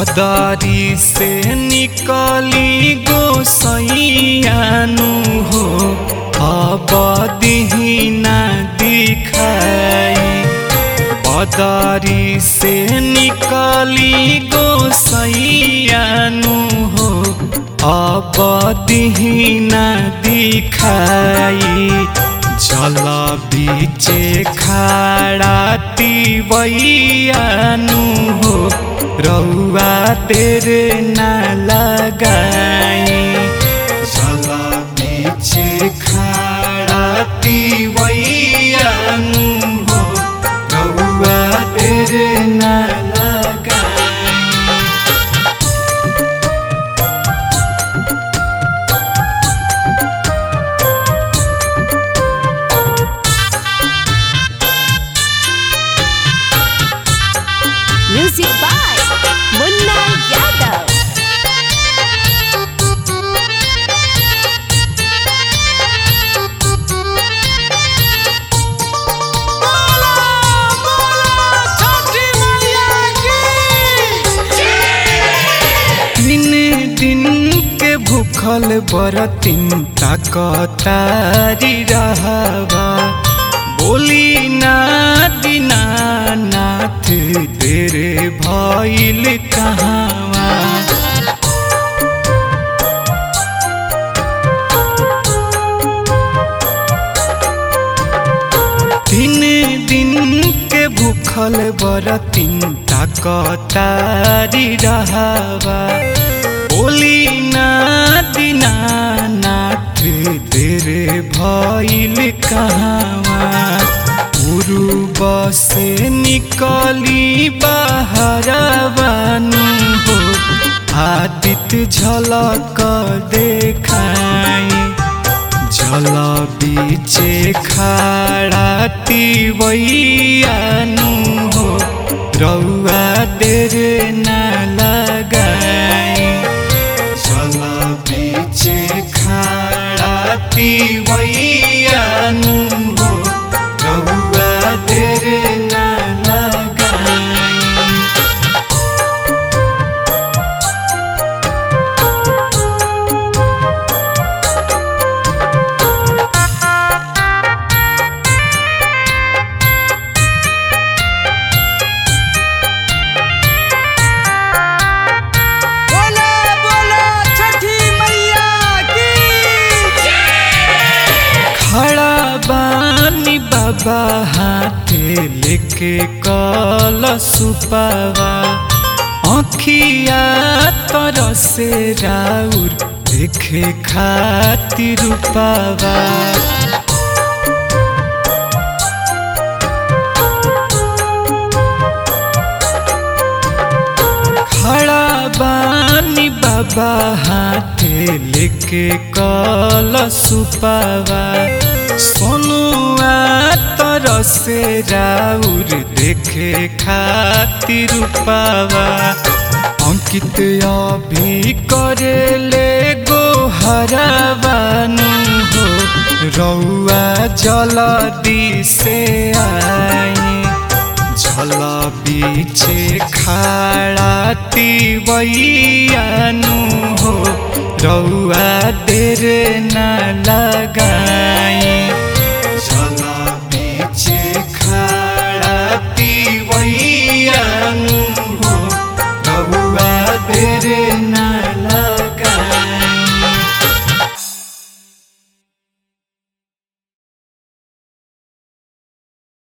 बदारी से निकली गोसैयानु हो अब दिहिना दिखाई। बदारी से निकली गोसैयानु हो अब दिहिना दिखाई। जल बीचे खाड़ा तिवैयानु हो रउआ तेरे ना लगाई। जल बीचे खाड़ा तिवैयानु हो रउआ तेरे ना लगाई। Music by Munna Yadav. दिन दिन के भूखल बरतिन ताकतारी रहबा। बोली ना दीनानाथ तेरे भइल कहाँवा। दिन दिन के भूखल बरतिन ताकतारी रहबा। बोली ना दीनानाथ तेरे भइल कहाँवा। पूर्व से निकली बहरवानु हो आदित्य झलक देखाई। जल बीचे खाड़ा तिवैयानु हो रउआ तेरे ना लगाई। जल बीचे खाड़ा तिवैयानु हो रउआ तेरे ना लगाई। खड़ा बानी बाबा हाथे लेके कलशुपावा। आँखिया तरसे राउर देखे खातिर रूपावा। खड़ा बानी बाबा हाथे लेके कलशुपावा। सोनुआ तरसे राउर देखे खातिर रूपावा। अंकित अभी करेले गोहरवानु हो रउआ जल्दी से आई। जल बीचे खाड़ा तिवैयानु हो रउआ तेरे ना लगाई। जल बीचे खाड़ा तिवैयानु